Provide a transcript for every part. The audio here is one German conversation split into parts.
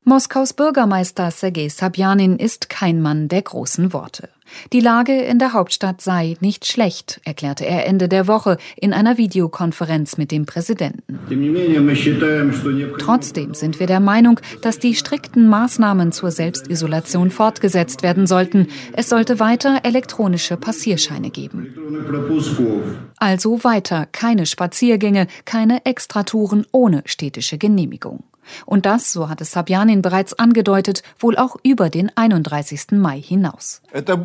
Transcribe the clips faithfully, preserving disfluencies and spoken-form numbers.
Moskaus Bürgermeister Sergej Sobjanin ist kein Mann der großen Worte. Die Lage in der Hauptstadt sei nicht schlecht, erklärte er Ende der Woche in einer Videokonferenz mit dem Präsidenten. Trotzdem sind wir der Meinung, dass die strikten Maßnahmen zur Selbstisolation fortgesetzt werden sollten. Es sollte weiter elektronische Passierscheine geben. Also weiter keine Spaziergänge, keine Extratouren ohne städtische Genehmigung. Und das, so hat es Sobjanin bereits angedeutet, wohl auch über den einunddreißigsten Mai hinaus.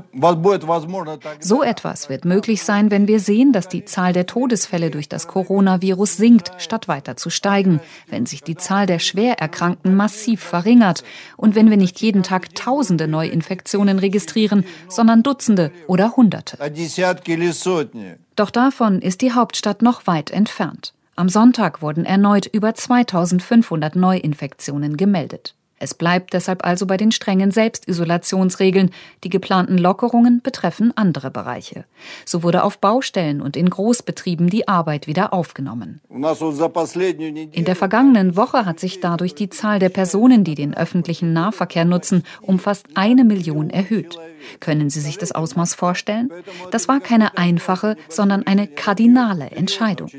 So etwas wird möglich sein, wenn wir sehen, dass die Zahl der Todesfälle durch das Coronavirus sinkt, statt weiter zu steigen, wenn sich die Zahl der Schwererkrankten massiv verringert und wenn wir nicht jeden Tag Tausende Neuinfektionen registrieren, sondern Dutzende oder Hunderte. Doch davon ist die Hauptstadt noch weit entfernt. Am Sonntag wurden erneut über zweitausendfünfhundert Neuinfektionen gemeldet. Es bleibt deshalb also bei den strengen Selbstisolationsregeln. Die geplanten Lockerungen betreffen andere Bereiche. So wurde auf Baustellen und in Großbetrieben die Arbeit wieder aufgenommen. In der vergangenen Woche hat sich dadurch die Zahl der Personen, die den öffentlichen Nahverkehr nutzen, um fast eine Million erhöht. Können Sie sich das Ausmaß vorstellen? Das war keine einfache, sondern eine kardinale Entscheidung.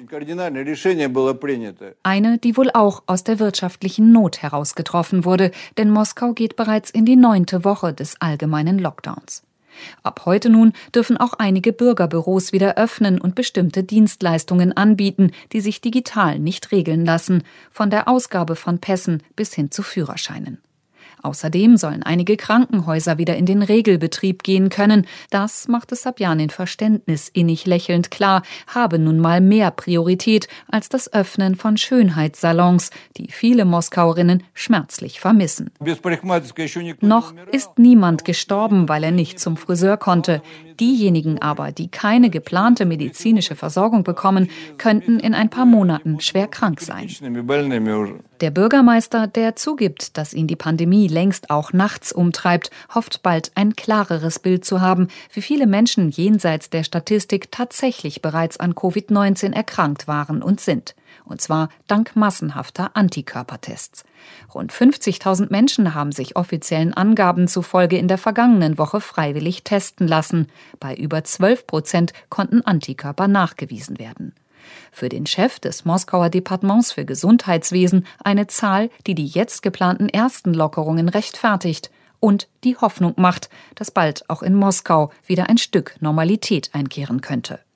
Eine, die wohl auch aus der wirtschaftlichen Not heraus getroffen wurde, denn Moskau geht bereits in die neunte Woche des allgemeinen Lockdowns. Ab heute nun dürfen auch einige Bürgerbüros wieder öffnen und bestimmte Dienstleistungen anbieten, die sich digital nicht regeln lassen, von der Ausgabe von Pässen bis hin zu Führerscheinen. Außerdem sollen einige Krankenhäuser wieder in den Regelbetrieb gehen können. Das machte Sobjanin verständnisinnig lächelnd klar, habe nun mal mehr Priorität als das Öffnen von Schönheitssalons, die viele Moskauerinnen schmerzlich vermissen. Noch ist niemand gestorben, weil er nicht zum Friseur konnte. Diejenigen aber, die keine geplante medizinische Versorgung bekommen, könnten in ein paar Monaten schwer krank sein. Der Bürgermeister, der zugibt, dass ihn die Pandemie längst auch nachts umtreibt, hofft bald ein klareres Bild zu haben, wie viele Menschen jenseits der Statistik tatsächlich bereits an Covid neunzehn erkrankt waren und sind. Und zwar dank massenhafter Antikörpertests. Rund fünfzigtausend Menschen haben sich offiziellen Angaben zufolge in der vergangenen Woche freiwillig testen lassen. Bei über zwölf Prozent konnten Antikörper nachgewiesen werden. Für den Chef des Moskauer Departements für Gesundheitswesen eine Zahl, die die jetzt geplanten ersten Lockerungen rechtfertigt und die Hoffnung macht, dass bald auch in Moskau wieder ein Stück Normalität einkehren könnte.